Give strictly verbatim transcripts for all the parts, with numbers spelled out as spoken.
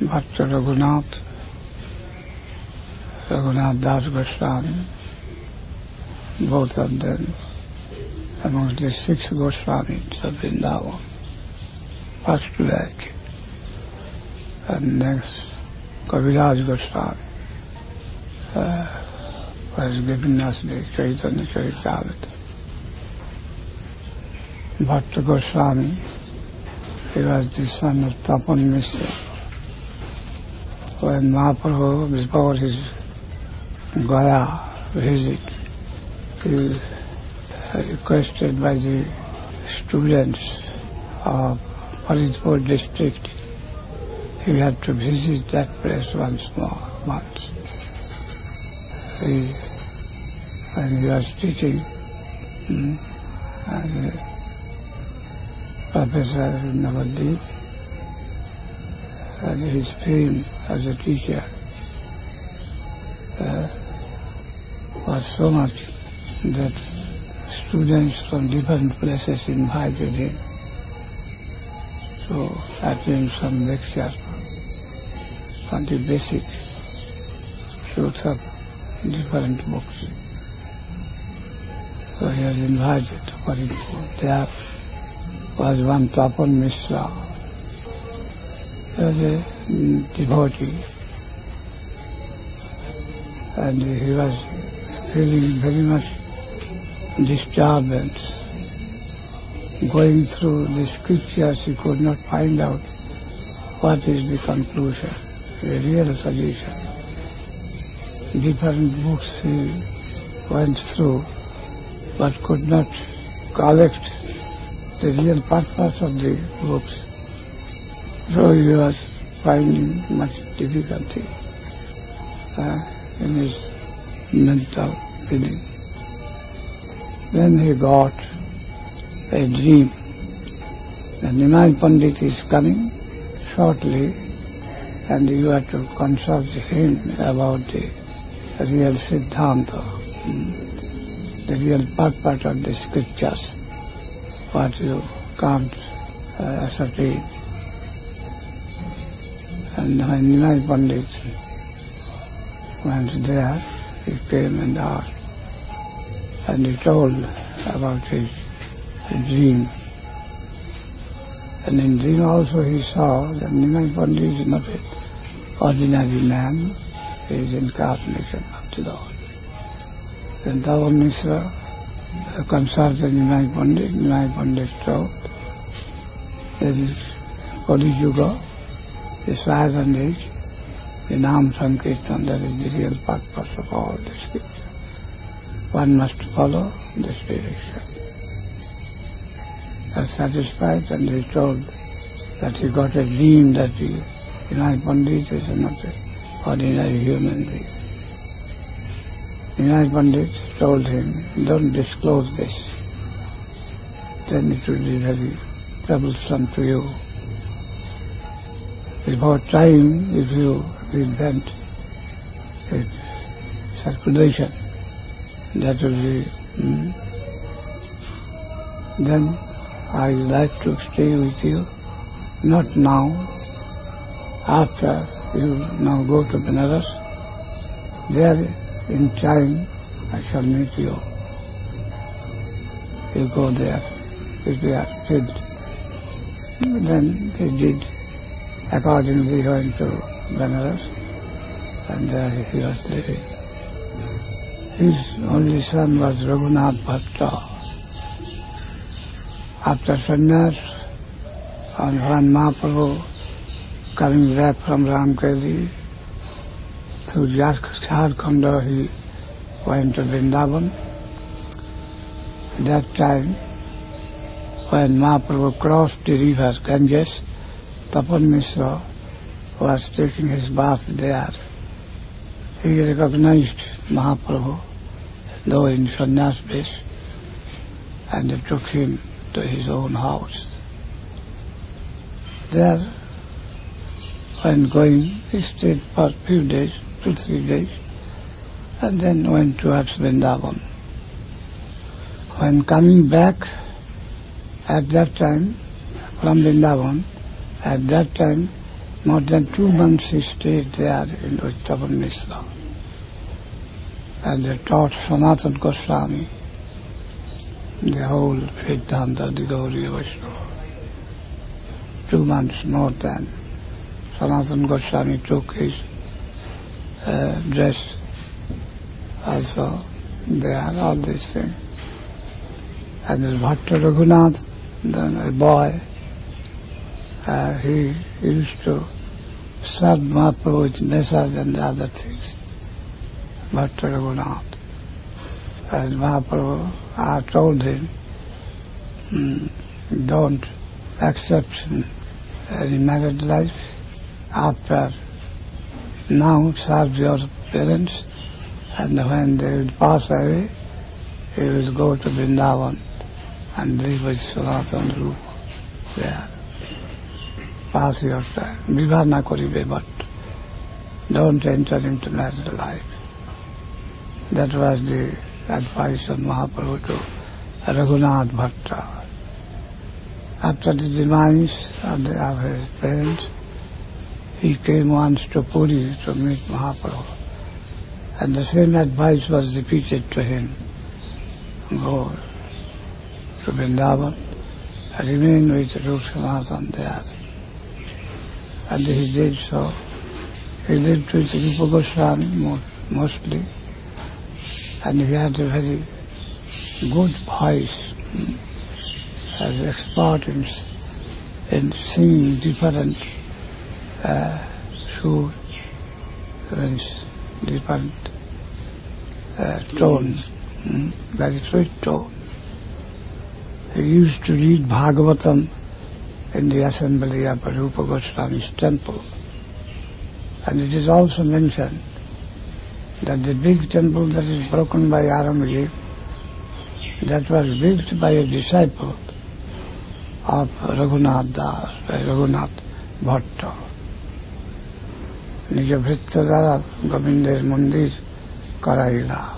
Bhakta Raghunath, Raghunath Das Goswami, both of them amongst the six Goswamis of Vrindavan, first batch, and next Kaviraj Goswami uh, was giving us the Chaitanya Charitamrita. Bhakta Goswami, he was the son of Tapan Mishra. When Mahaprabhu, before his Gaya visit, he was requested by the students of Faridpur district, he had to visit that place once more, once. He, when he was teaching hmm, as a professor in Navadvip, and his fame as a teacher uh, was so much that students from different places invited him to attend some lecture on the basic truth of different books. So he was invited to Faridpur. There was one Tapan Mishra. He was a devotee, and he was feeling very much disturbance. Going through the scriptures, he could not find out what is the conclusion, the real solution. Different books he went through, but could not collect the real purpose of the books. So he was finding much difficulty uh, in his mental feeling. Then he got a dream that Nimai Pandit is coming shortly, and you have to consult him about the real Siddhanta, the real purpose of the scriptures, what you can't uh, ascertain. And when Nimai Pandit went there, he came and asked, and he told about his, his dream. And in dream also he saw that Nimai Pandit is not an ordinary man, he is incarnation of the Lord. Then Tapan Mishra consulted Nimai Pandit. Nimai Pandit told that is Kali Yuga, the silent age, the Nam Sankirtan, that is the real purpose of all the scripture. One must follow this direction. He was satisfied, and he told that he got a dream that he, Nimai Pandit is not an ordinary human being. Nimai Pandit told him, don't disclose this, then it will be very troublesome to you. Before time, if you invent a circulation, that will be, hmm, then I would like to stay with you, not now, after you now go to Benares, there in time I shall meet you. You go there, if you are fit. Then he did. Accordingly, he went to Benares, and there he was living. His only son was Raghunath Bhatta. After sannyas, on one Mahaprabhu coming back from Ramkeli, through Jharkhand, he went to Vrindavan. At that time, when Mahaprabhu crossed the river Ganges, Tapan Mishra was taking his bath there. He recognized Mahaprabhu, though in sannyas vesh, and they took him to his own house. There, when going, he stayed for a few days, two, three days, and then went towards Vrindavan. When coming back, at that time, from Vrindavan, at that time, More than two months he stayed there in Uttapan Misra. And they taught Sanatana Goswami the whole Vedanta, the Gaudiya Vaishnava. Two months more than. Sanatana Goswami took his uh, dress also there, all these things. And this Bhatta Raghunath, then a boy, uh, he used to serve Mahaprabhu with message and other things. Bhatta Raghunath. And Mahaprabhu uh, told him, mm, don't accept any married life. After now, serve your parents, and when they will pass away, you will go to Vrindavan and live with Sanatana Rupa there. Pass your time. Vivah na koribe, but don't enter into married life. That was the advice of Mahaprabhu to Raghunath Bhatta. After the demise of, the, of his parents, he came once to Puri to meet Mahaprabhu. And the same advice was repeated to him. Go to Vrindavan, remain with Rupa Sanatana there. And he did so. He lived with Rupa Goswami mostly. And he had a very good voice, as expert in, in singing different uh, suits, different uh, tones, mm, very sweet tone. He used to read Bhagavatam in the assembly of Rupa Goswami's temple. And it is also mentioned that the big temple that is broken by Aurangzeb, that was built by a disciple of Raghunath Das, Raghunath Bhatta. Nija Vritta Dara Govinder Mandir Karaila.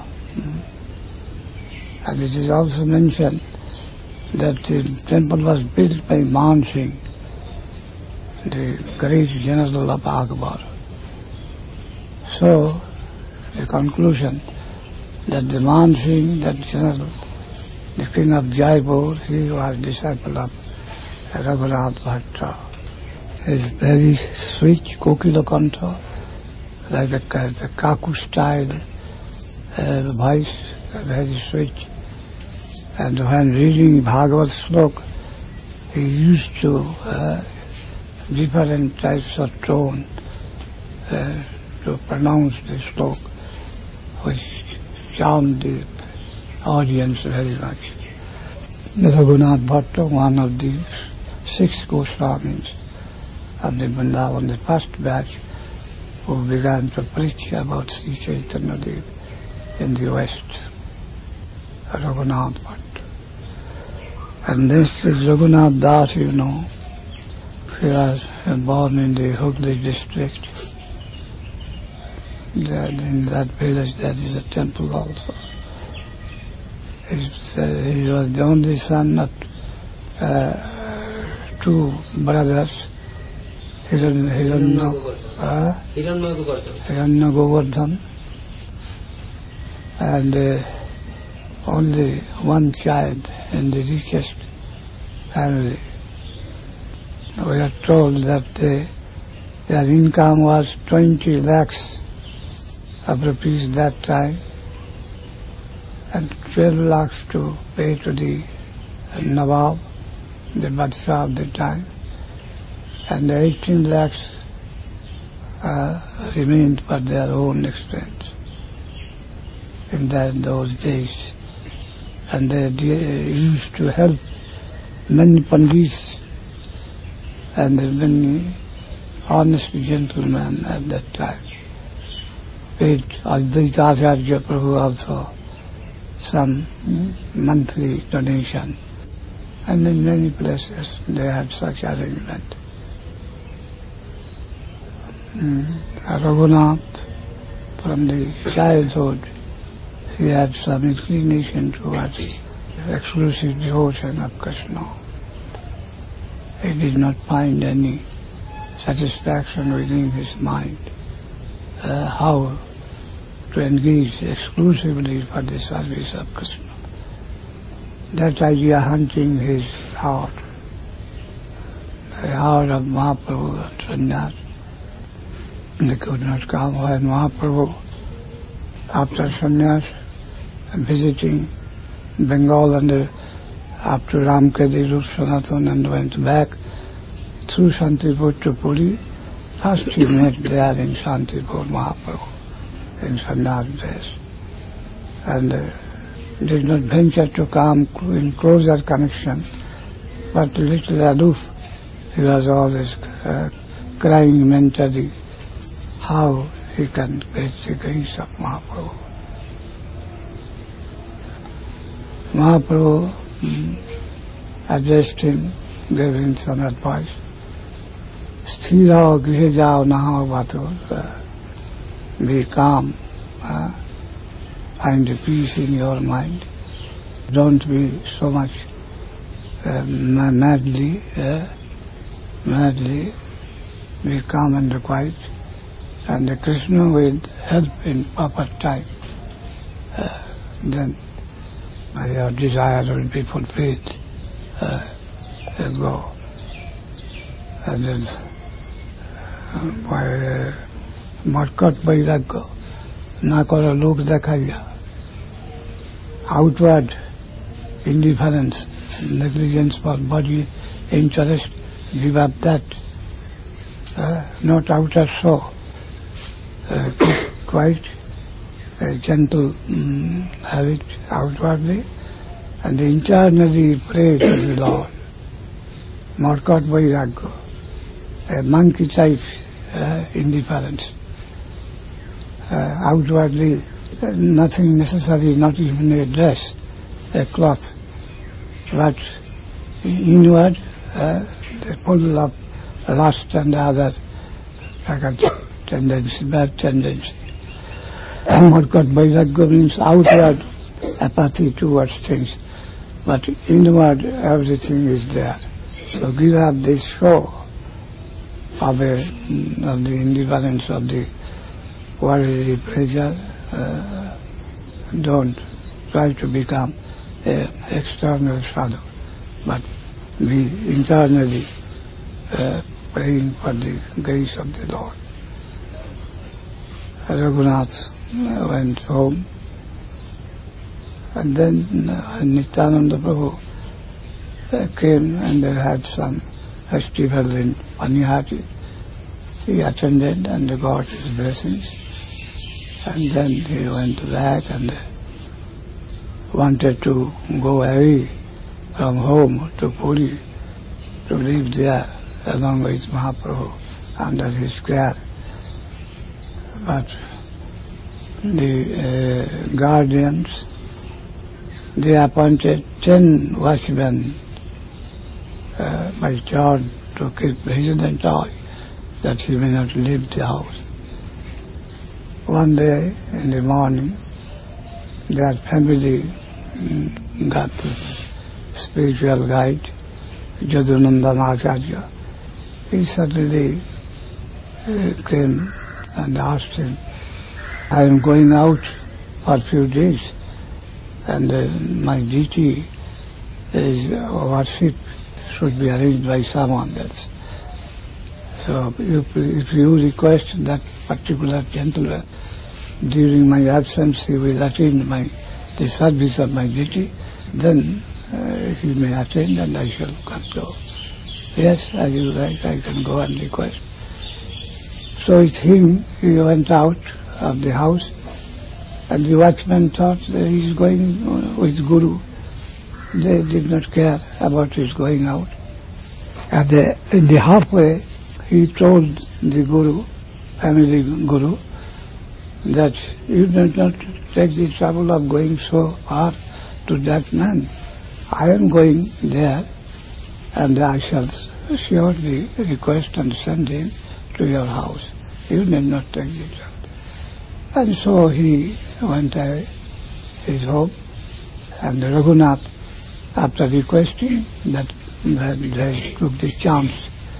And it is also mentioned that the temple was built by Man Singh, the great general of Akbar. So, the conclusion that the Man Singh, that general, the king of Jaipur, he was disciple of Raghunath Bhatta. His very sweet Kokila Kantha, like a, the Kaku style uh, voice, very sweet. And when reading Bhagavad Slok, he used to uh, different types of tone uh, to pronounce the Slok, which charmed the audience very much. Raghunath Bhatta, one of the six Goswamis of the Vrindavan, the first batch who began to preach about Sri Chaitanya Dev in the West, Raghunath Bhatta. And this is Raghunath Das, you know. He was born in the Hooghly district. There, in that village there is a temple also. He's, uh, he was the only son of uh, two brothers, Hiranya Govardhan, and uh, only one child in the richest family. We are told that uh, their income was twenty lakhs of rupees that time, and twelve lakhs to pay to the Nawab, the Badshah of the time, and eighteen lakhs uh, remained for their own expense in that, those days. And they, they used to help many pandits and many honest gentlemen at that time. Paid Advaita Acharya Prabhu also some monthly donation. And in many places they had such arrangement. Mm. Raghunath, from the childhood, he had some inclination towards exclusive devotion of Krishna. He did not find any satisfaction within his mind, uh, how to engage exclusively for the service of Krishna. That idea hunting his heart, the heart of Mahaprabhu and Sannyas. They could not come when Mahaprabhu, after sannyas, visiting Bengal and uh, up to Ramkedi, Rup Sanatan, and went back through Shantipur to Puri. First he met there in Shantipur Mahaprabhu, in sannyas dress, and uh, did not venture to come in closer connection, but little aloof. He was always uh, crying mentally how he can get the grace of Mahaprabhu. Mahaprabhu mm, addressed him, gave him some advice. Sthira grihe jao naha vato. Be calm. Uh, find peace in your mind. Don't be so much uh, madly, uh, madly. Be calm and quiet. And the Krishna will help in proper time. Uh, then your desire will be fulfilled. Uh, will go. And then by Markat Vairagya, na karo lok dekhaiya. Outward indifference, negligence for body interest, give up that. Uh, not outer show. Uh, keep quiet, a gentle um, habit outwardly, and internally pray to the Lord. Markat Vairagya, a monkey type uh, indifference. Uh, outwardly, uh, nothing necessary, not even a dress, a cloth, but inward, uh, full of lust and other tendency, bad tendency. Markat Vairagya means outward apathy towards things, but inward everything is there. So give up this show of, a, of the indifference of the worldly pleasure. Uh, don't try to become an external sadhu, but be internally uh, praying for the grace of the Lord. Raghunath went home, and then uh, Nityananda Prabhu uh, came and they had some festival in Panihati. He attended and got his blessings, and then he went back and uh, wanted to go away from home to Puri, to live there along with Mahaprabhu under his care. But the uh, guardians, they appointed ten watchmen uh, by turn to keep vigilant eye that he may not leave the house. One day in the morning, their family mm, got the spiritual guide, Jadunandan Acharya. He suddenly uh, came and asked him, I am going out for a few days, and uh, my duty is uh, worship should be arranged by someone else. So if, if you request that particular gentleman during my absence, he will attend my the service of my duty, then uh, he may attend and I shall go. Yes, as you like, I can go and request. So with him, he went out of the house, and the watchman thought that he is going with Guru. They did not care about his going out. At the, in the halfway, he told the Guru, family Guru, that you did not take the trouble of going so far to that man. I am going there, and I shall surely request and send him to your house. You need not take the trouble. And so he went away, his home, and Raghunath, after requesting that, that they took the chance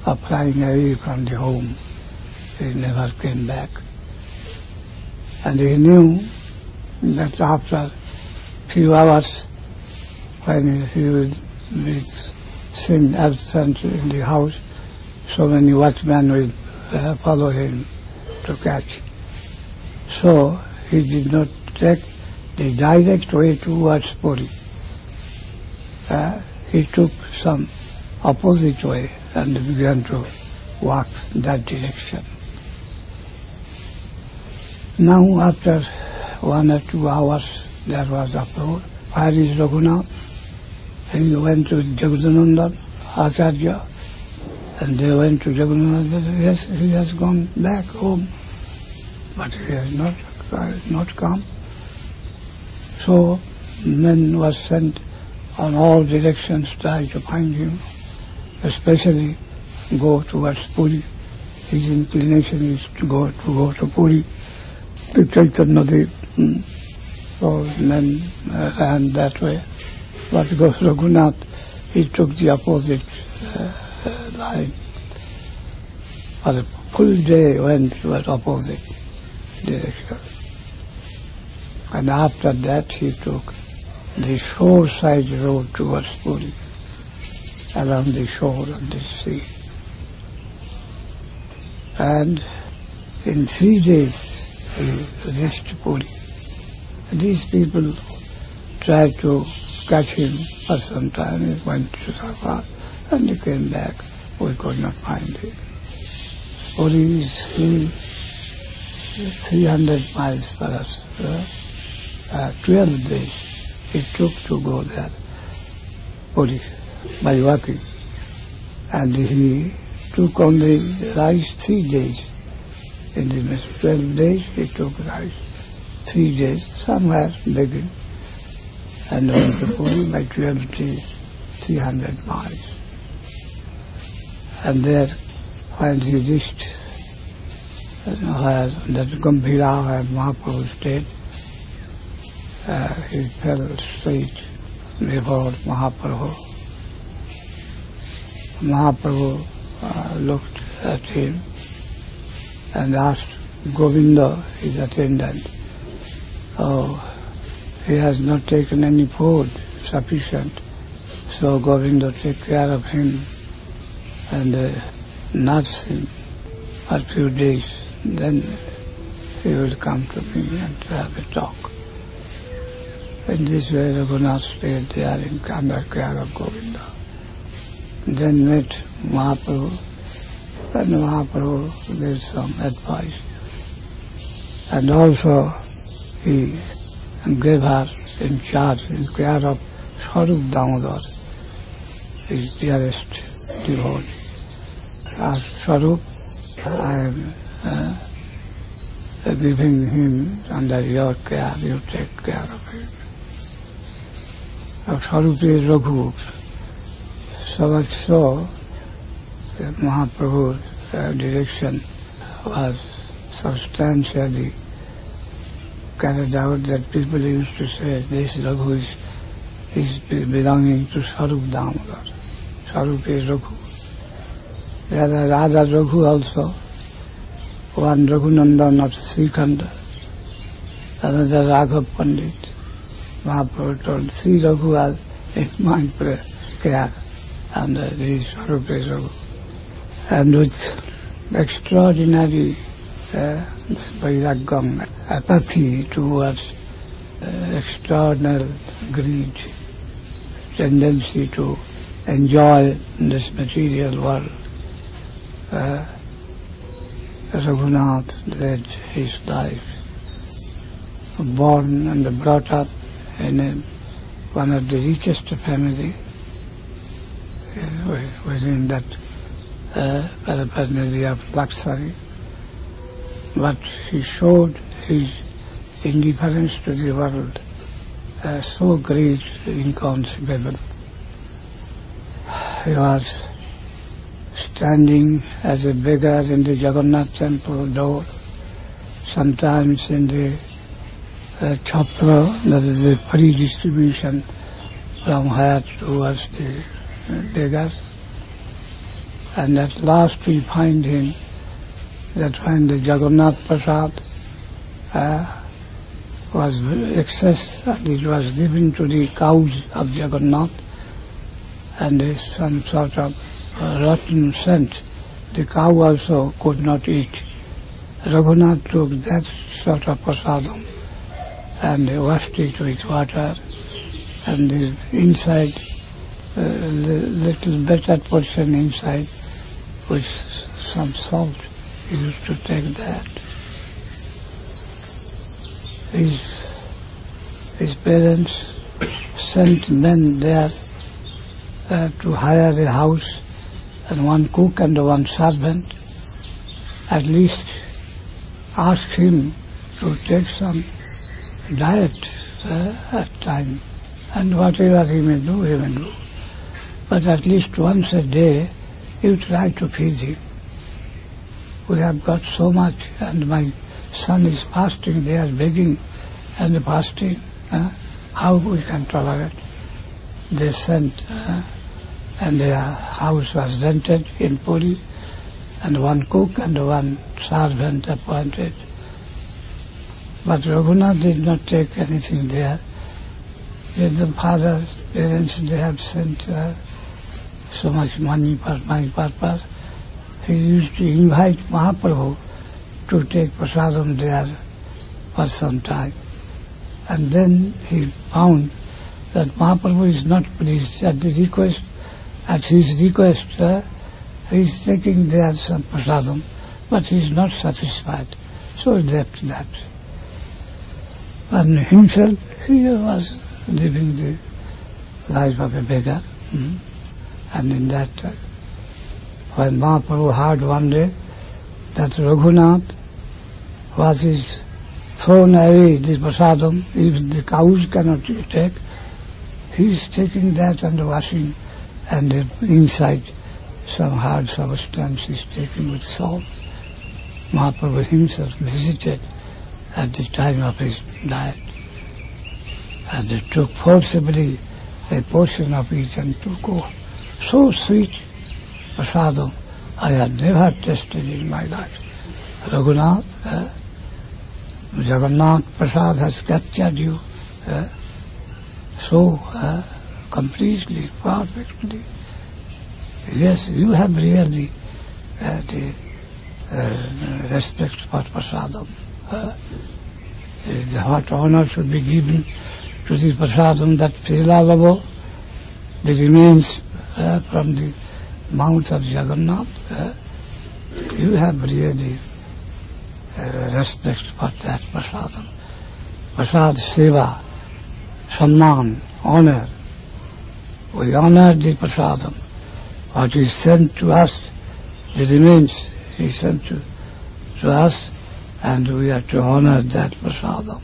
of flying away from the home. He never came back. And he knew that after few hours, when he would be seen absent in the house, so many watchmen would uh, follow him to catch. So he did not take the direct way towards Puri. Uh, he took some opposite way and began to walk that direction. Now after one or two hours there was uproar. Where is Raghunath? And he went to Jagadanandan, Acharya, and they went to Jagadanandan. Yes, he has gone back home, but he has not, uh, not come. So men was sent on all directions to try to find him, especially go towards Puri. His inclination is to go to go to Puri, to Chaitanya Dev. Hmm. So men uh, ran that way. But Raghunath, he took the opposite uh, uh, line. For a full day went towards opposite direction. And after that he took the shore side road towards Puri, along the shore of the sea. And in three days he reached Puri. These people tried to catch him for some time. He went to Safar and he came back. We could not find him. Puri is three hundred miles for us. Uh, uh, twelve days it took to go there, Puri, by walking. And he took only rice three days. In the next twelve days he took rice. Three days, somewhere begging. And went to Puri by twelve days, three hundred miles. And there, when he reached where that Gambhira, where Mahaprabhu stayed, uh, he fell straight before Mahaprabhu. Mahaprabhu uh, looked at him and asked Govinda, his attendant, oh, he has not taken any food sufficient, so Govinda take care of him and uh, nurse him for a few days. Then he will come to me and have a talk. In this way, Raghunath stayed there in under care of Govinda. Then met Mahaprabhu, and Mahaprabhu gave some advice. And also he gave her in charge, in care of Swarup Damodar, his dearest devotee. Asked Swarup, I am uh, giving him under your care, you take care of him. Swarup is Raghu. So much so that Mahaprabhu's uh, direction was substantially carried out, that people used to say this Raghu is, is belonging to Swarup Damodar. Swarup is Raghu. There are other Raghu also. One Raghunandan of Srikhanda, another Raghav Pandit. Mahaprabhu told three Raghu are in my care, and uh, this Swarup is Raghu. And with extraordinary uh, vairagam, apathy towards uh, external greed, tendency to enjoy this material world, uh, Raghunath led his life. Born and brought up in a, one of the richest family uh, within that uh, paraphernalia of luxury, but he showed his indifference to the world uh, so great, inconceivable. He was standing as a beggar in the Jagannath temple door, sometimes in the uh, chhatra, that is the free distribution from where towards the uh, beggars, And at last we find him, that when the Jagannath Prasad uh, was excess, and it was given to the cows of Jagannath, and is some sort of uh, rotten scent, the cow also could not eat. Raghunath took that sort of prasadam and washed it with water, and the inside, uh, little better portion inside, with some salt, he used to take that. His, his parents sent men there uh, to hire a house, and one cook and one servant. At least ask him to take some diet uh, at time, and whatever he may do, he may do. But at least once a day, you try to feed him. We have got so much, and my son is fasting, they are begging and fasting. Uh, how we can tolerate? They sent, uh, and their house was rented in Puri, and one cook and one servant appointed. But Raghunath did not take anything there. The father's parents, they had sent uh, so much money for my purpose. He used to invite Mahaprabhu to take prasadam there for some time. And then he found that Mahaprabhu is not pleased at the request, at his request, uh, he is taking there some prasadam, but he is not satisfied. So he left that. And himself, he was living the life of a beggar. Mm. And in that, uh, when Mahaprabhu heard one day that Raghunath was his thrown away the prasadam, even the cows cannot take, he is taking that and washing, and inside some hard substance is taken with salt. Mahaprabhu himself visited at the time of his diet, and they took forcibly a portion of it and took off. So sweet prasadam I had never tasted in my life. Raghunath, uh, Jagannath Prasad has captured you uh, so uh, completely, perfectly. Yes, you have really uh, the uh, respect for prasadam. Uh, the what honor should be given to the prasadam, that Prilalavo, the remains uh, from the mouth of Jagannath. Uh, you have really uh, respect for that prasadam. Prasad seva, samman, honor. We honor the prasadam. What is sent to us, the remains is sent to, to us, and we are to honor that prasadam.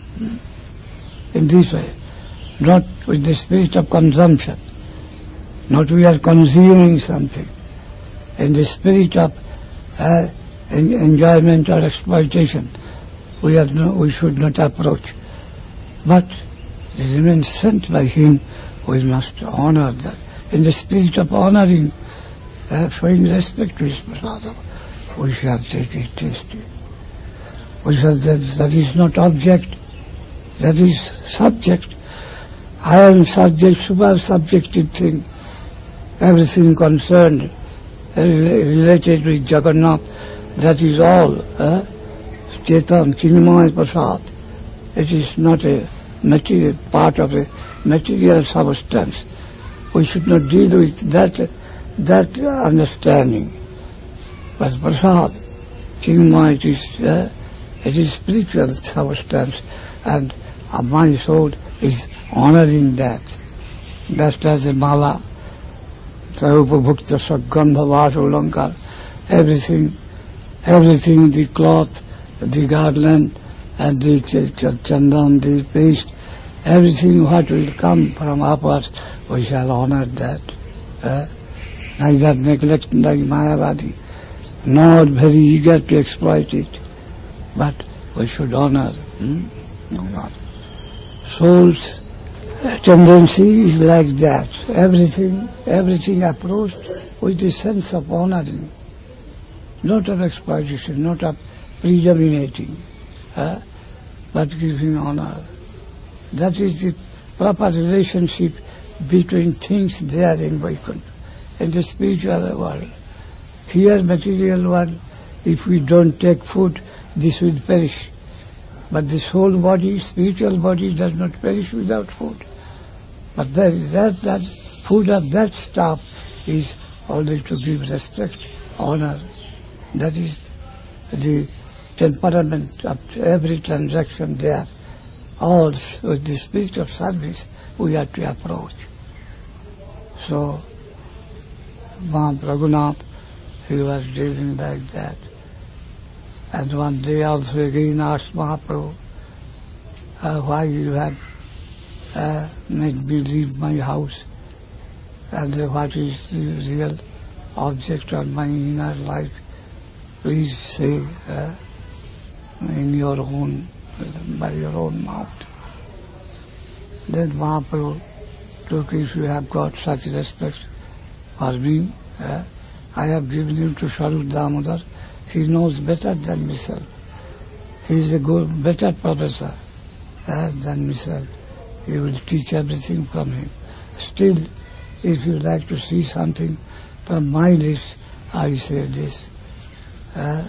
In this way, not with the spirit of consumption, not we are consuming something. In the spirit of uh, en- enjoyment or exploitation, we are no, we should not approach. But the remains sent by him, we must honor that. In the spirit of honoring, uh, showing respect to his prasadam, we shall take it tasty. We shall, that, that is not object, that is subject. I am subject, super subjective thing. Everything concerned, uh, related with Jagannath, that is all. Uh, Chetan, Chinmaya Prasad. It is not a material part of a material substance. We should not deal with that that understanding. But Prasad, Chinmaya, it is, uh, it is spiritual substance, and uh, my soul is honoring that. Just as a mala, Sarupabhukta Sagandha Vasulankar, everything, everything, the cloth, the garland, and the ch- ch- chandan, the paste, everything what will come from upwards, we shall honor that. Uh, neither neglect like Mayavadi, nor very eager to exploit it, but we should honor. Hmm? No, not. Soul's tendency is like that. Everything, everything approached with the sense of honoring, not of exploitation, not of predominating, uh, but giving honor. That is the proper relationship between things there in Vaikuntha, in the spiritual world. Here, material world, if we don't take food, this will perish. But the soul body, spiritual body does not perish without food. But that, that, that food of that stuff is always to give respect, honor. That is the temperament of every transaction there. All with the spirit of service we have to approach. So, Mahant Raghunath, he was dealing like that. And one day also again asked Mahaprabhu, uh, why you have uh, made me leave my house, and uh, what is the real object of my inner life? Please say uh, in your own, by your own mouth. Then Mahaprabhu took, if you have got such respect for me, uh, I have given you to Swarup Damodar. He knows better than myself. He is a good, better professor uh, than myself. He will teach everything from him. Still, if you like to see something from my list, I say this. Uh,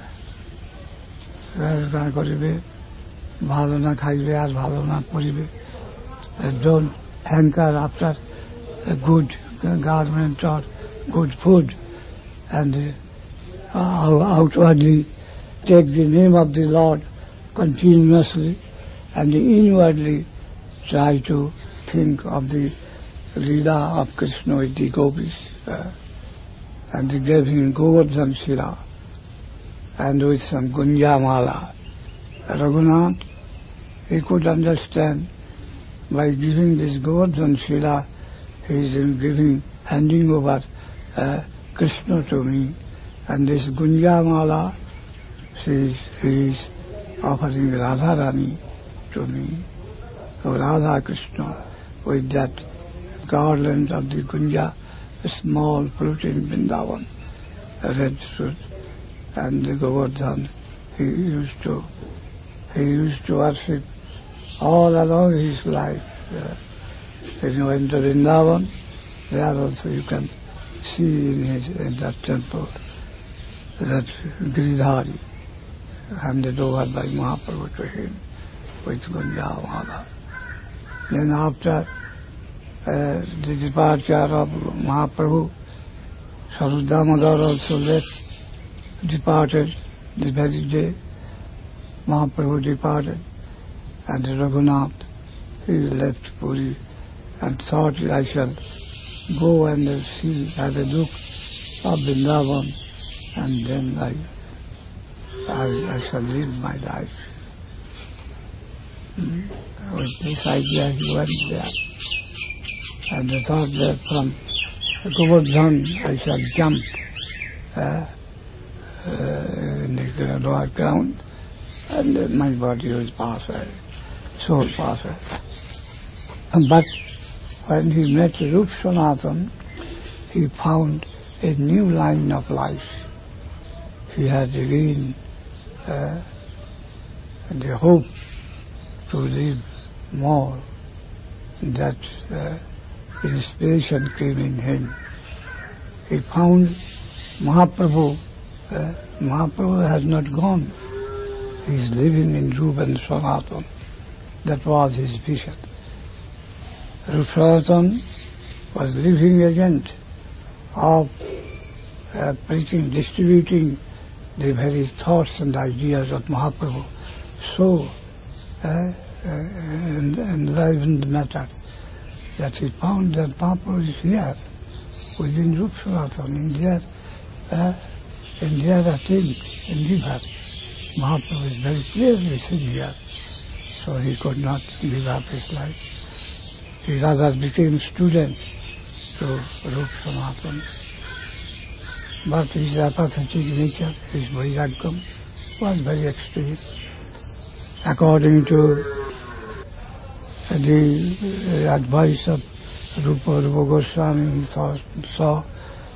ভালো না খাইবে আর ভালো না পরিবে. Don't hanker after a good garment or good food, and uh, outwardly take the name of the Lord continuously, and inwardly try to think of the Leela of Krishna with the gopis. Uh, and they gave him Govardhan Shila, and with some Gunjamala. Raghunath, he could understand by giving this Govardhan Shila, he is giving, handing over uh, Krishna to me, and this Gunjamala, she, he is offering Radharani to me, so Radha Krishna, with that garland of the Gunja, a small fruit in Vrindavan, a red fruit, and the Govardhan, he used to He used to worship all along his life. Uh, when you enter Vrindavan, there also you can see in, his, in that temple that Giridhari handed over by Mahaprabhu to him with Gunjamala. Then after uh, the departure of Mahaprabhu, Swarup Damodar also left, departed the very day Mahaprabhu departed, and Raghunath, he left Puri and thought, I shall go and see, have a look of Vrindavan, and then I, I, I shall live my life. Mm. With this idea he went there, and I thought that from Govardhan I shall jump uh, uh, in the lower ground, and uh, my body will pass away, soul pass away. But when he met Rup Sanatan, he found a new line of life. He had again uh, the hope to live more. That uh, inspiration came in him. He found Mahaprabhu. Uh, Mahaprabhu has not gone. He is living in Rup and Sanatan. That was his vision. Rup Sanatan was living agent of uh, preaching, distributing the very thoughts and ideas of Mahaprabhu. So uh, uh, enlivened matter that he found that Mahaprabhu is here within Rup Sanatan, in their, uh, in their attempt, in river. Mahaprabhu is very clearly seen here, so he could not give up his life. He rather became student to Rup Sanatan. But his apathetic nature, his vairagam, was very extreme. According to the advice of Rupa, Rupa Goswami, he thought, saw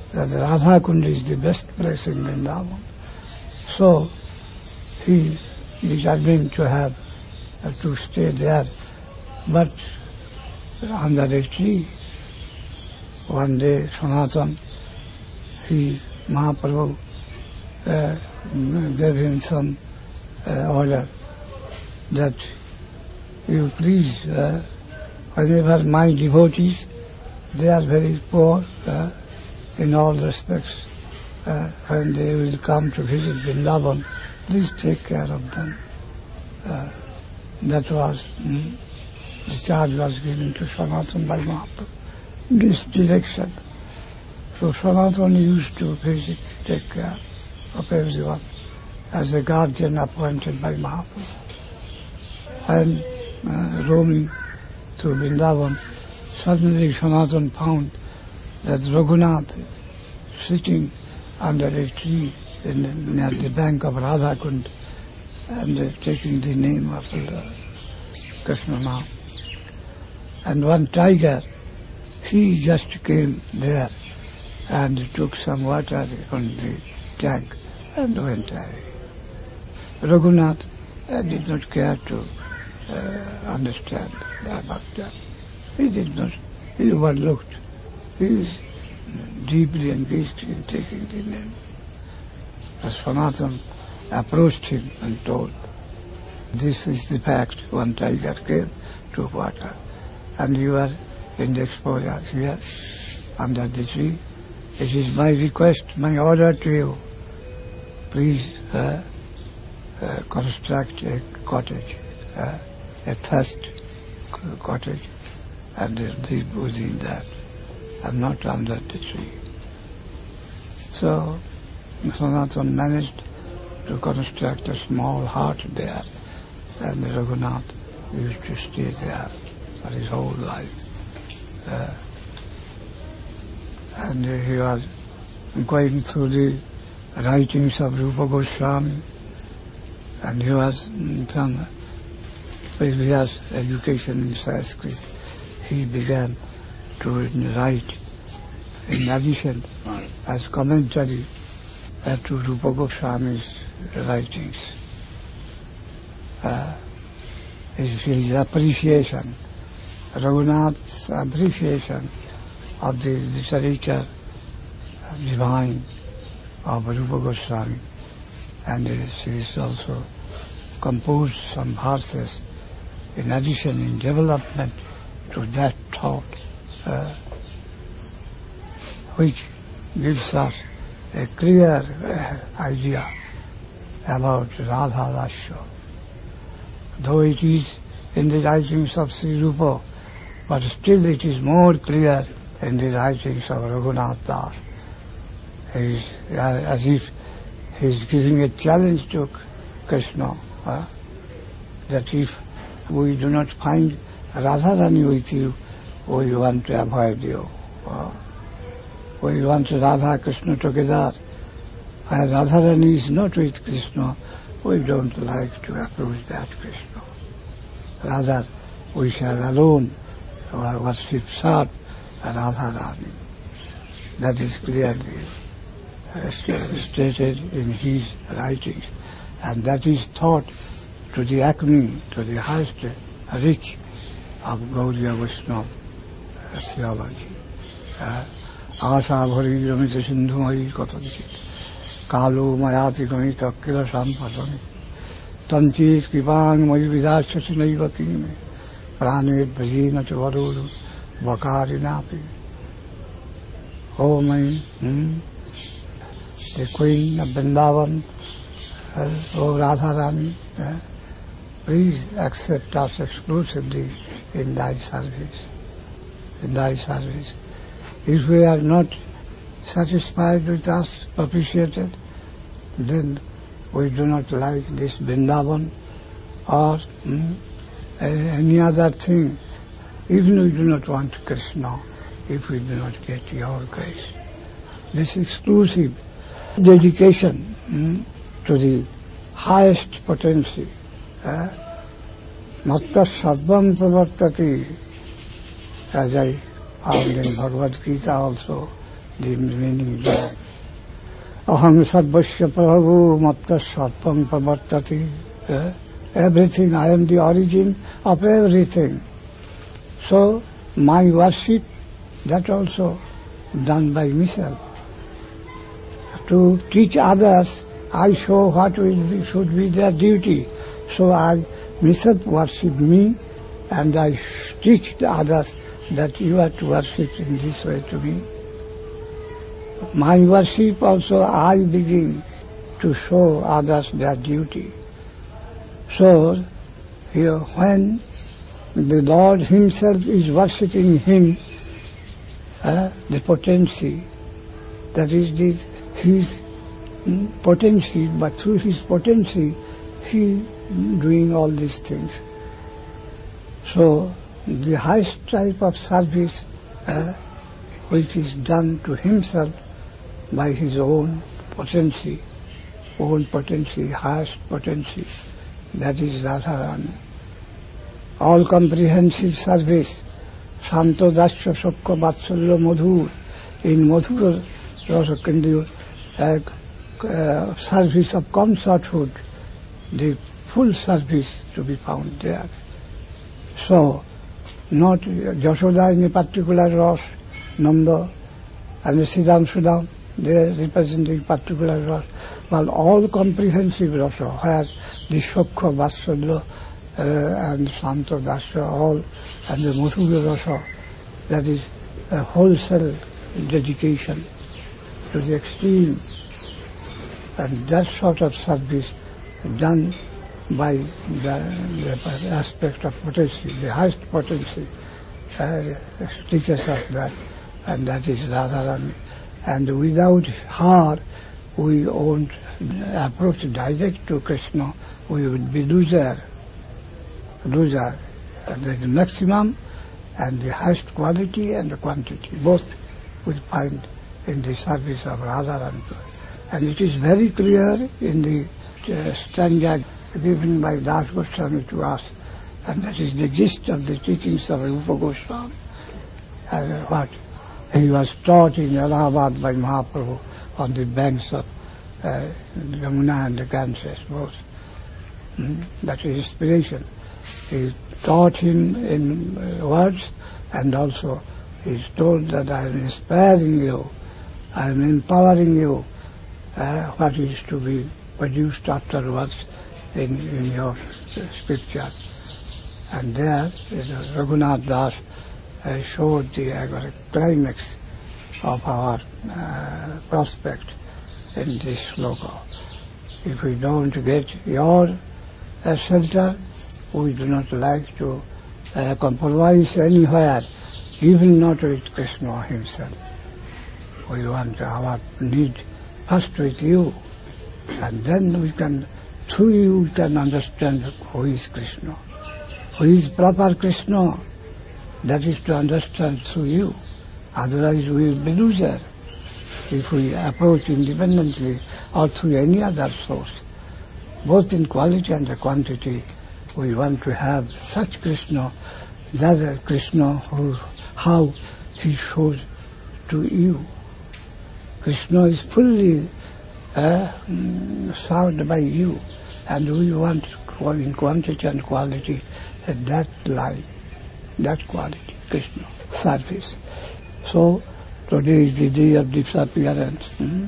that Radha Kund is the best place in Vrindavan. So he determined to have uh, to stay there. But under a tree, one day Sanatan, he, Mahaprabhu, uh, gave him some uh, order that you please, uh, whenever my devotees, they are very poor uh, in all respects, uh, when they will come to visit Vrindavan, please take care of them. Uh, that was, mm, the charge was given to Sanatan by Mahaprabhu, this direction. So Sanatan used to visit, take care of everyone as a guardian appointed by Mahaprabhu. When uh, roaming through Vrindavan, suddenly Sanatan found that Raghunath sitting under a tree in the, near the bank of Radha Kund and uh, taking the name of uh, Krishna Nam. And one tiger, he just came there and took some water from the tank and went away. Raghunath uh, did not care to uh, understand about that. He did not, he overlooked. He was deeply engaged in taking the name. As Sanatan approached him and told, this is the fact, one tiger came, took water, and you are in the exposure here, under the tree. It is my request, my order to you, please uh, uh, construct a cottage, uh, a thatched cottage, and live within that, and not under the tree. So Sanatan managed to construct a small hut there, and Raghunath used to stay there for his whole life. Uh, and uh, he was going through the writings of Rupa Goswami, and he was mm, from previous education in Sanskrit. He began to write, in addition, as commentary uh, to Rupa Goswami's writings. Uh, his, his appreciation, Raghunath's appreciation of the literature divine of Rupa Goswami, and he has also composed some verses in addition, in development to that thought, uh, which gives us a clear uh, idea about Radha Rasya. Though it is in the writings of Sri Rupa, but still it is more clear in the writings of Raghunath Das. He is, uh, as if he is giving a challenge to Krishna, uh, that if we do not find Radharani with you, we want to avoid you. Uh, we want Radha Krishna together. When Radharani is not with Krishna, we don't like to approach that Krishna. Rather, we shall alone worship Sat Radharani. That is clearly uh, stated in his writings, and that is taught to the acme, to the highest reach of Gaudiya Vaishnava uh, theology. Asa bhari ramita sindhumai kathachit kalu mayati gamita kila sampadami tanchit kipang mayi vidasya naiva kime pranit bhajina chavarudu vakarinapi. Oh my, hmm? the Queen of Vrindavan, uh, oh Radharani, uh, please accept us exclusively in thy service, in thy service. If we are not satisfied with us, appreciated, then we do not like this Vrindavan or hmm, any other thing. Even we do not want Krishna, if we do not get your grace. This exclusive dedication hmm, to the highest potency, uh, Matta Sarvam Pravartati, as I found in Bhagavad Gita also, the meaning there. Aham sarvasya prabhu matta sarpam pravartati. Uh, everything, I am the origin of everything. So, my worship, that also done by myself. To teach others, I show what will be, should be their duty. So I myself worship me, and I teach the others that you are to worship in this way to me. My worship also I begin to show others their duty. So, here when the Lord Himself is worshipping Him, uh, the potency, that is the, His mm, potency, but through His potency, He doing all these things. So, the highest type of service uh, which is done to Himself by His own potency, own potency, highest potency, that is Radharani. All comprehensive service, Santo Dasya Sokka Vatsalya Madhur, in Madhur Rasa Kindu, uh, uh, service of consorthood, the full service to be found there. So, not Yashoda in a particular Ras, Nanda, and Siddham Sudham, they are representing particular Ras, while all comprehensive Rasa, where the Sokka Vatsalya uh, and Santo Dasya, all, and the Madhura Rasa, that is a wholesale dedication to the extreme, and that sort of service done by the, the aspect of potency, the highest potency, uh, teaches us that, and that is Radharani. And without her, we won't approach direct to Krishna, we would be loser, loser. And there is the maximum and the highest quality and the quantity, both we find in the service of Radharani. And it is very clear in the uh, stanza given by Das Goswami to us, and that is the gist of the teachings of Rupa Goswami, and what he was taught in Allahabad by Mahaprabhu on the banks of uh, Yamuna and the Ganges, both. Mm? That is inspiration. He taught him in uh, words, and also he is told that I am inspiring you, I am empowering you, uh, what is to be produced afterwards in, in your scripture. And there, Raghunath Das uh, showed the uh, climax of our uh, prospect in this sloka. If we don't get your uh, shelter, we do not like to uh, compromise anywhere, even not with Krishna Himself. We want our need first with you, and then we can, through you, we can understand who is Krishna. Who is proper Krishna? That is to understand through you. Otherwise we will be loser if we approach independently or through any other source. Both in quality and quantity, we want to have such Krishna, that Krishna who, how He shows to you. Krishna is fully uh, served by you, and we want in quantity and quality uh, that line, that quality, Krishna, service. So, today is the day of disappearance hmm,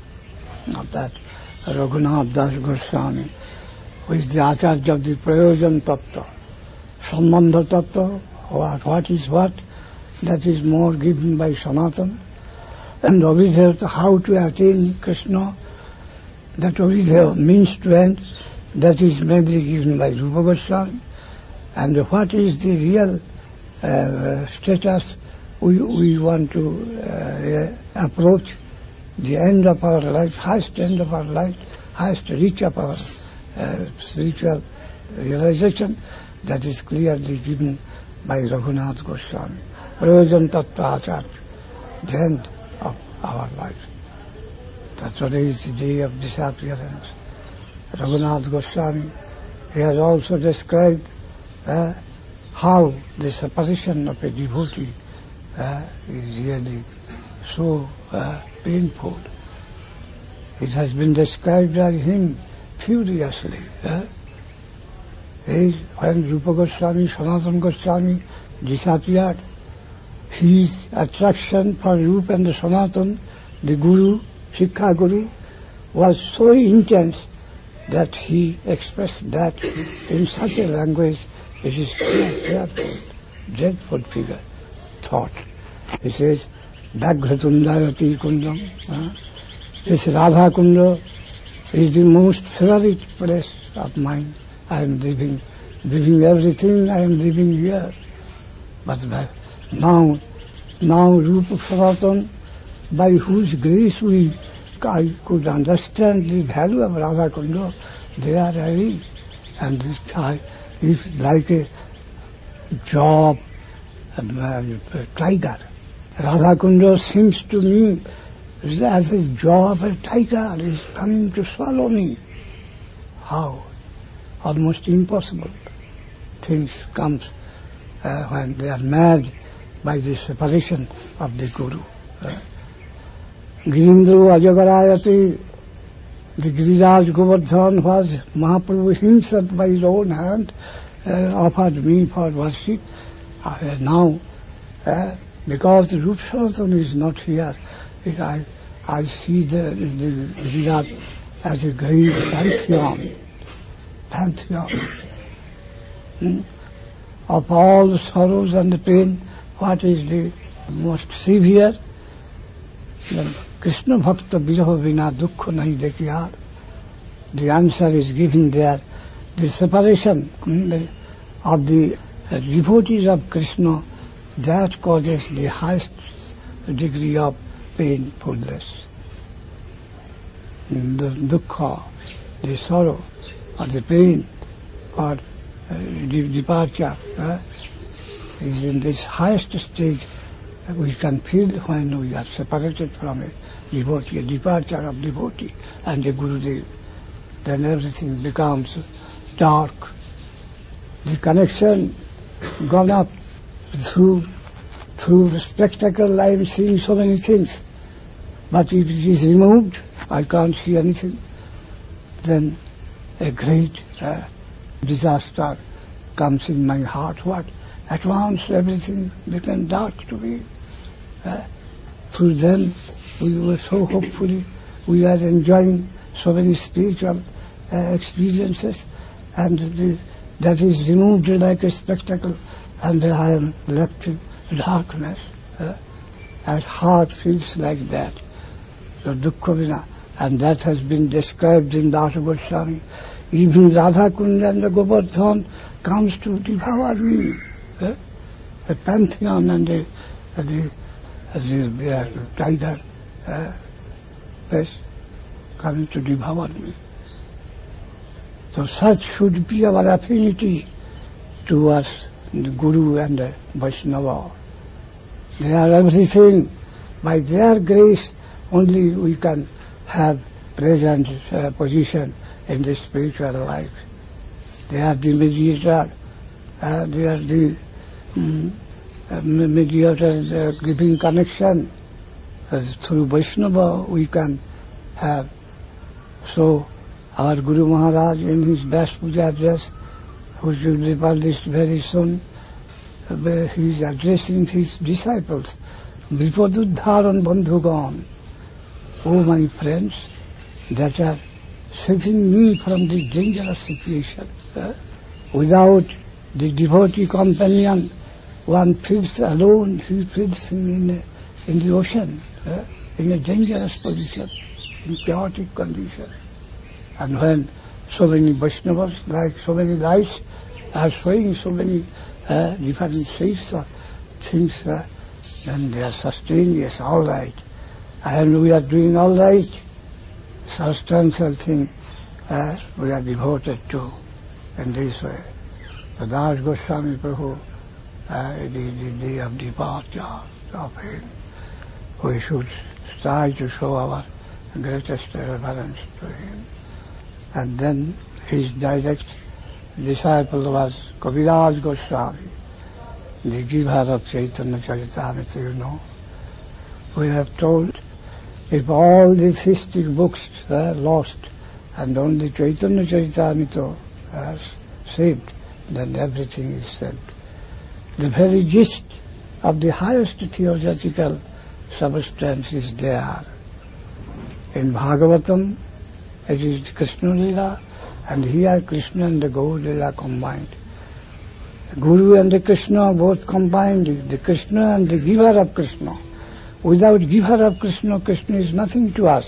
of that Raghunath Das Goswami, who is the Acharya of the Prayojan Tattva. Sambandha Tattva, what, what is what, that is more given by Sanatana. And Abhidheya, how to attain Krishna, that Abhidheya means to end, that is mainly given by Rupa Goswami. And what is the real uh, status we, we want to uh, approach, the end of our life, highest end of our life, highest reach of our uh, spiritual realization, that is clearly given by Raghunath Goswami. Prayojan Tattva Acharya, the end of our life. That today is the day of disappearance. Raghunath Goswami, he has also described uh, how the separation of a devotee uh, is really so uh, painful. It has been described by him furiously. Uh, he, when Rupa Goswami, Sanatana Goswami disappeared, his attraction for Rupa and the Sanatana, the Guru, Sikha Guru, was so intense that he expressed that in such a language it is fearful, dreadful figure, thought. He says, Bhagratundayati Kundam. Uh, this Radha Kunda is the most favorite place of mine. I am living, living everything, I am living here. But now, now Rupa Sanatana, by whose grace we I could understand the value of Radha Kunda, they are ready. And if like a job, a tiger, Radha Kunda seems to me as a job, a tiger is coming to swallow me. How? Almost impossible. Things comes uh, when they are mad by the separation of the Guru. Uh, Girindra Ajagarayati, the Giriraj Govardhan was Mahaprabhu himself by his own hand uh, offered me for worship. Uh, now, uh, because the Rupa Sanatana is not here, it, I, I see the, the Giriraj as a great pantheon. Pantheon. Hmm? Of all the sorrows and the pain, what is the most severe? Then Krishna Bhakta Viraha Vina Dukkha Nahi Dekhiyar. The answer is given there. The separation of the devotees of Krishna, that causes the highest degree of painfulness. The dukkha, the sorrow, or the pain, or uh, the departure, uh, is in this highest stage we can feel when we are separated from a devotee, a departure of devotee and a Gurudev. Then everything becomes dark. The connection gone up through through the spectacle. I am seeing so many things, but if it is removed, I can't see anything. Then a great uh, disaster comes in my heart. What? At once everything became dark to me. Uh, through them we were so hopefully, we are enjoying so many spiritual uh, experiences, and the, that is removed like a spectacle, and I am left in darkness. Uh, and heart feels like that. So dukkha vina, and that has been described in Dasa Goswami. Even Radha Kunda and the Govardhan comes to devour me. Uh, a pantheon and a, a, the, a, the uh, tiger uh, face coming to devour me. So such should be our affinity towards the Guru and the Vaishnava. They are everything. By their grace only we can have present uh, position in the spiritual life. They are the mediator. Uh, they are the um, uh, mediator, uh, giving connection. Uh, through Vaishnava we can have. So our Guru Maharaj in his best puja address, which will be published very soon, uh, he is addressing his disciples. Vipaduddharan bandhugan. Oh my friends, that are saving me from this dangerous situation. Uh, without the devotee companion, one feels alone, he feels in, a, in the ocean, uh, in a dangerous position, in chaotic condition. And when so many Vaishnavas, like so many lights, are showing so many uh, different shapes of things, uh, then they are sustaining, yes, all right. And we are doing all right. Substantial thing uh, we are devoted to in this way. So Das Goswami Prabhu, uh, the, the day of departure of him, we should try to show our greatest reverence to him. And then his direct disciple was Kaviraj Goswami, the giver of Chaitanya Charitamrita, you know. We have told if all these history books are lost and only Chaitanya Charitamrita is saved, then everything is saved. The very gist of the highest theological substance is there. In Bhagavatam, it is Krishna Lila, and here Krishna and the Gaur Lila combined. Guru and the Krishna both combined, the Krishna and the giver of Krishna. Without giver of Krishna, Krishna is nothing to us.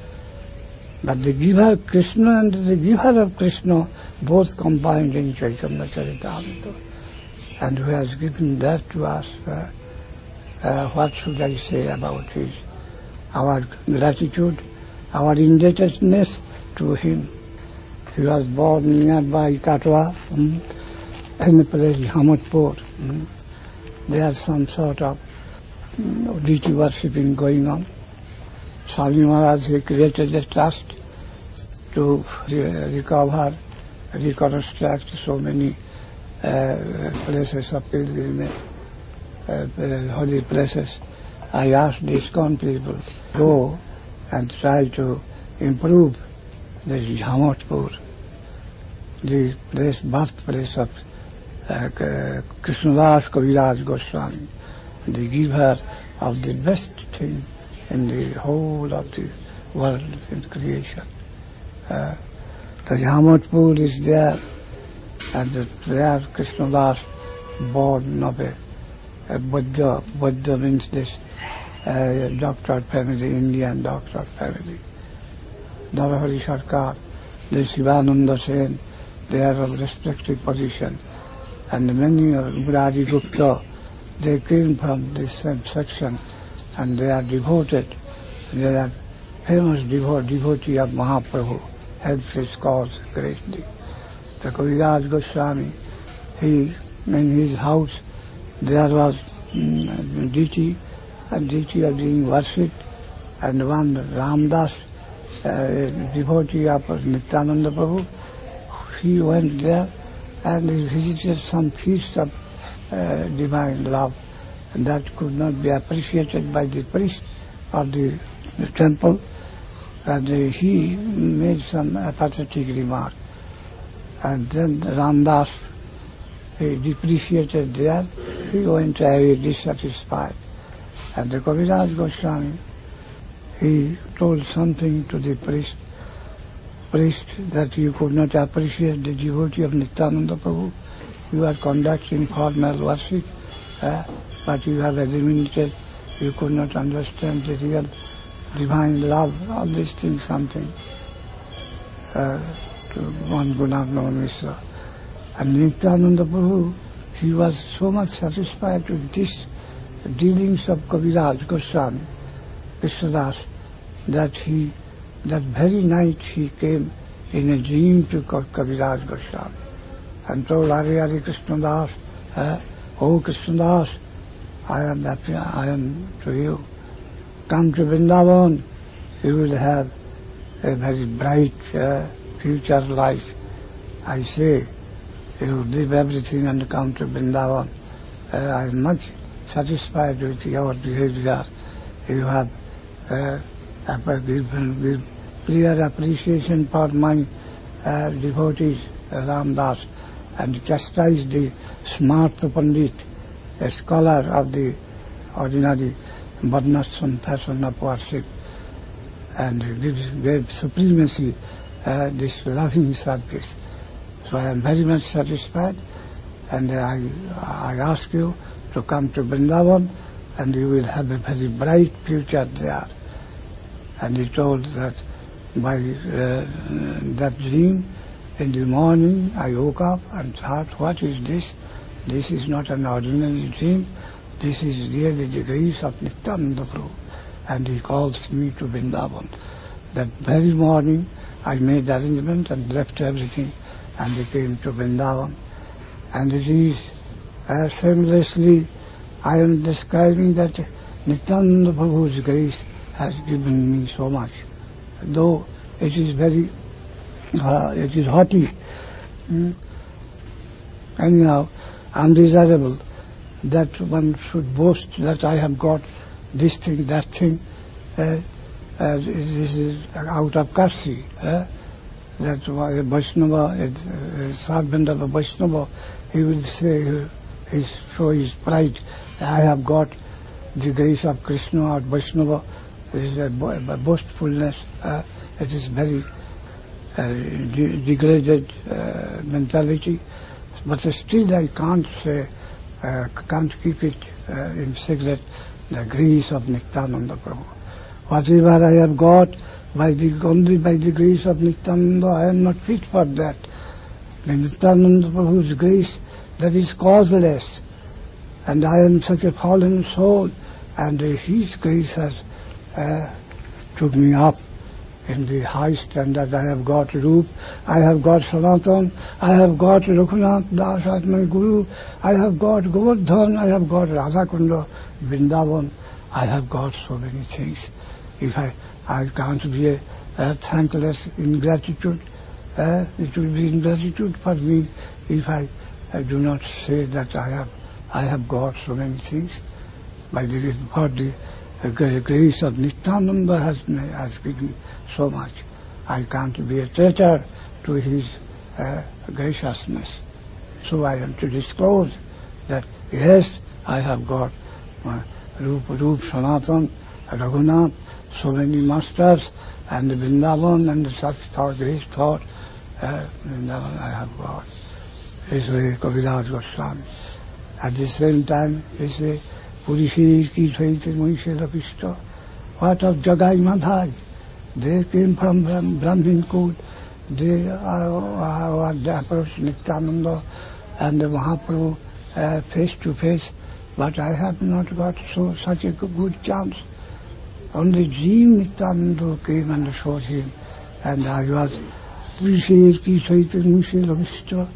But the giver, Krishna and the giver of Krishna, both combined in Chaitanya Charitamrita. And who has given that to us, uh, uh, what should I say about his, our gratitude, our indebtedness to him. He was born nearby Katwa, um, in the place Hamadpur. Um, There's some sort of um, deity worshipping going on. Swami Maharaj, he created a trust to re- recover, reconstruct so many uh, places of pilgrimage, uh, uh, holy places. I asked the ISKCON people, go and try to improve the Hamadpur, the place, birthplace of uh, Krishnadas Kaviraj Goswami, the giver of the best thing in the whole of the world in creation. Uh, the Hamadpur is there, and there Krishnadas born of a, a Buddha. Buddha means this uh, doctor family, Indian doctor family. Narahari Sarkar, the Shivananda Sen, they are of respective position. And many of Murari Gupta, they came from this same section, and they are devoted. They are famous devo- devotee of Mahaprabhu, helps his cause greatly. The Kaviraj Goswami, he, in his house, there was um, deity, and deity of being worshipped, and one Ramdas, uh, devotee of Nityananda Prabhu, he went there and he visited some feast of uh, divine love, and that could not be appreciated by the priest of the, the temple, and uh, he made some apathetic remark. And then Ramdas, he depreciated there, he went away dissatisfied. And the Kaviraj Goswami, he told something to the priest, priest that you could not appreciate the devotee of Nityananda Prabhu. You are conducting formal worship, uh, but you have eliminated, you could not understand the real divine love, all these things, something. Uh, to one Gunagnav Mishra. And Nityananda Prabhu, he was so much satisfied with this dealings of Kaviraj Goswami, Krishnadas, that he, that very night he came in a dream to Kaviraj Goswami and told Hare Hare Krishnadas, uh, oh Krishnadas, I am happy, I am to you. Come to Vrindavan, you will have a very bright uh, future life. I say, you leave everything and come to Vrindavan. Uh, I am much satisfied with your behavior. You have uh, given, given clear appreciation for my uh, devotees, uh, Ramdas, and chastised the Smarta Pandit, a scholar of the ordinary Varnashram fashion of worship, and gives, gave supremacy uh, this loving service. So I am very much satisfied, and I, I ask you to come to Vrindavan, and you will have a very bright future there. And he told that by uh, that dream, in the morning I woke up and thought, what is this? This is not an ordinary dream. This is really the grace of Nityananda Prabhu. And he calls me to Vrindavan. That very morning I made arrangement and left everything and we came to Vrindavan. And it is as shamelessly I am describing that Nityananda Prabhu's grace has given me so much. Though it is very, uh, it is haughty, mm, anyhow, undesirable that one should boast that I have got this thing, that thing. Uh, uh, this is out of courtesy. Uh, that's why a Vaishnava, a, a servant of a Vaishnava, he will say, he show his pride, I have got the grace of Krishna or Vaishnava. This is a, a boastfulness. Uh, it is very uh, de degraded uh, mentality. But still I can't say, uh, can't keep it uh, in secret, the grace of Nityananda Prabhu. Whatever I have got, by the, only by the grace of Nityananda, I am not fit for that. The Nityananda Prabhu's grace, that is causeless. And I am such a fallen soul, and uh, His grace has uh, took me up in the high standard. I have got Rup, I have got Sanatan, I have got Raghunath Das as my Guru, I have got Govardhan, I have got Radhakunda, Vrindavan, I have got so many things. If I, I can't be a, a thankless ingratitude, uh, it will be ingratitude for me if I, I do not say that I have, I have got so many things. By the, for the uh, grace of Nityananda has, has given so much. I can't be a traitor to his uh, graciousness. So I am to disclose that yes, I have got uh, Rup, Rup, Sanatan, Raghunath, so many masters, and the Vrindavan and such thought, great thought, uh, Vrindavan I have got. This way Kaviraj Goswami. At the same time, he say, Purishir ki Tvaita Moishe Lapishta. What of Jagai Madhai? They came from Brahmin code. They are the approach Nityananda and the Mahaprabhu uh, face to face. But I have not got so such a good chance. Only Jeev Nityananda came and showed him. And I was Purishir ki Tvaita Moishe Lapishta.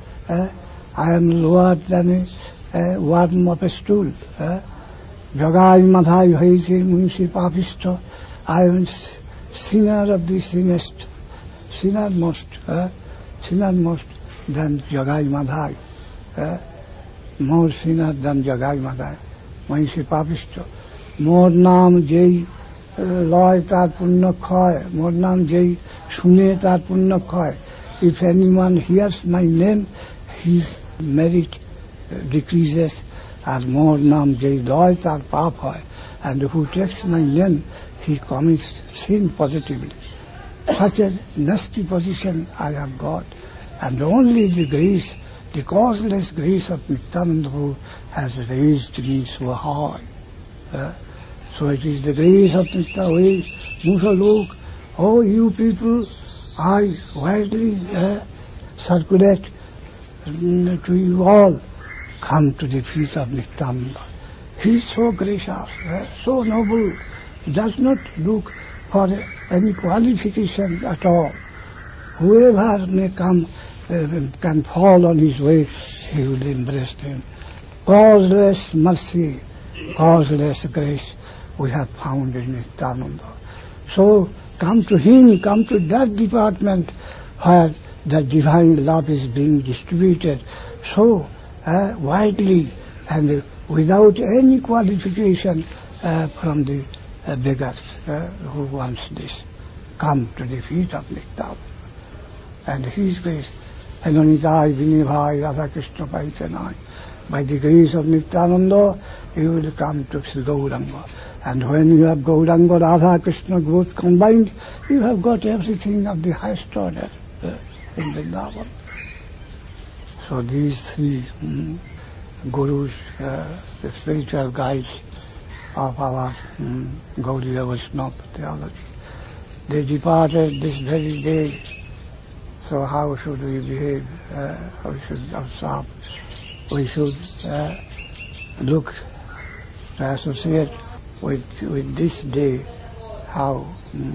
I am lower than a uh, worm of a stool. Uh, Jagai Madhai Haiti Munshi Papista. I am sinner of the sinnest, sinner most, uh, sinner most than Jagai Madhai. Uh, more sinner than Jagai Madhai. Munshi Papista. More naam jai loy tar punna khoy. More naam jai shune tar punna khoy. If anyone hears my name, his merit decreases, as more naam jai loy tar paap hoy. And who takes my name, he commits sin positively. Such a nasty position I have got. And only the grace, the causeless grace of Nityananda Prabhu has raised me so high. Uh, so it is the grace of Nityananda. Musalok, oh you people, I widely uh, circulate to you all, come to the feet of Nityananda. He is so gracious, uh, so noble. He does not look for any qualification at all. Whoever may come, uh, can fall on his way, he will embrace him. Causeless mercy, causeless grace we have found in Nityananda. So come to him, come to that department where the divine love is being distributed so uh, widely and without any qualification uh, from the uh, beggars uh, who wants this. Come to the feet of Nityananda. And his grace, Hananitai Vinibhai Radha Krishna Paitanai. By the grace of Nityananda, you will come to Sri Gauranga. And when you have Gauranga, Radha Krishna both combined, you have got everything of the highest order uh, in Vrindavan. So these three mm, gurus, uh, the spiritual guides of our mm, Gaudiya Vaishnava theology, they departed this very day. So how should we behave? Uh, how should we observe? We should uh, look to associate with with this day. How mm,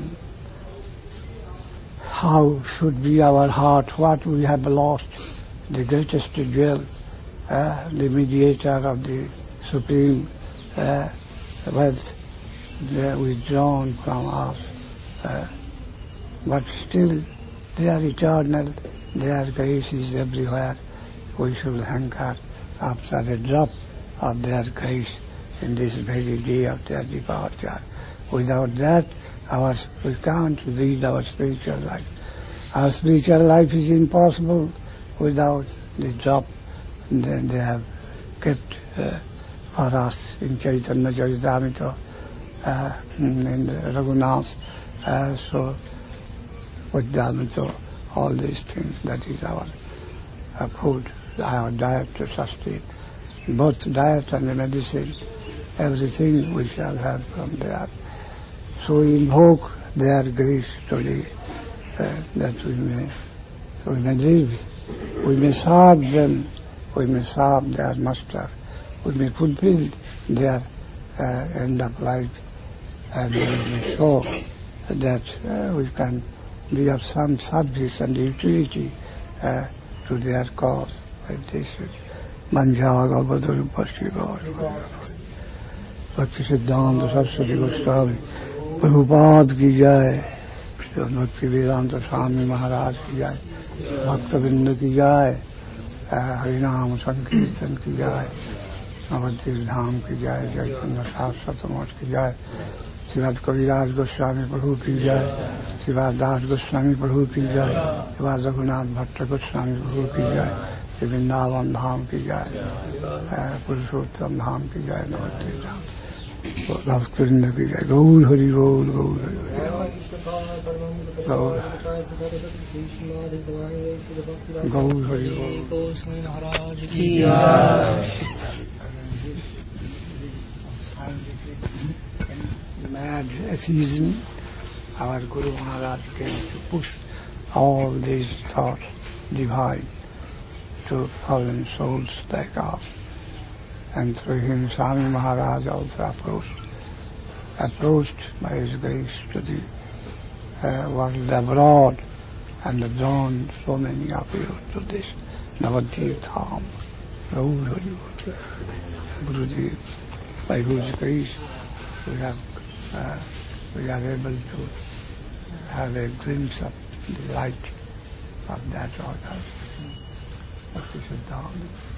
how should be our heart? What we have lost, the greatest jewel, uh, the mediator of the supreme uh, wealth, they are withdrawn from us. Uh, but still, they are eternal. Their grace is everywhere. We should hanker after a drop of their grace in this very day of their departure. Without that, our, we can't lead our spiritual life. Our spiritual life is impossible without the job they, they have kept uh, for us in Chaitanya Charitamrita, uh, in Raghunath, uh, so Vaidyanamrita, all these things, that is our uh, food, our diet to sustain. Both diet and the medicine, everything we shall have from there. So we invoke their grace today, uh, that we may, we may live, we may serve them, we may serve their master, we may fulfill their uh, end of life, and we may show that uh, we can be of some service and utility uh, to their cause. Like this is Manjava Gopadarupa Shiva Bhakti Siddhanta Saraswati Goswami Prabhupada ki jai, Bhakti Vedanta Swami Maharaj ki jai, Bhakta Vrinda ki jai, Harinam Sankirtan ki jai, Navadvip Dham ki jai, Chaitanya Saraswati Math ki jai, Srimad Kaviraj Goswami Prabhu ki jai, Srimad Das Goswami Prabhu ki jai, Srimad Raghunath Bhatta Goswami Prabhu ki jai, Vrindavan Dham ki jai, Purushottam Dham ki jai, Navadvip Dham. Bhakta Vrinda ki jai, Gaur Hari Gaur, Gaur Hari Gaur. Gaur Hari Gaur. Mad season, our Guru Maharaj came to push all these thoughts divine to fallen souls like us. And through him Swami Maharaj also approached, approached by his grace to the uh, world abroad and drawn so many of you to this Navadvip Dham, Gaur Hari Gurudev, by whose grace we have uh, we are able to have a glimpse of the light of that order. Bhakti Siddhanta.